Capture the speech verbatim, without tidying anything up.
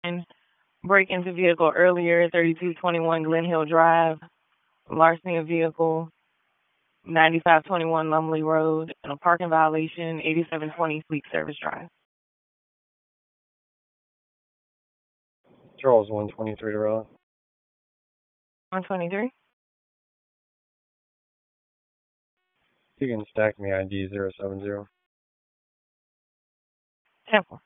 break into vehicle earlier, thirty-two twenty-one Glen Hill Drive, larceny of vehicle, ninety-five twenty-one Lumley Road, and a parking violation, eighty-seven twenty Fleet Service Drive. Charles one twenty-three to route. one twenty-three? You can stack me I D zero seven zero. Temple.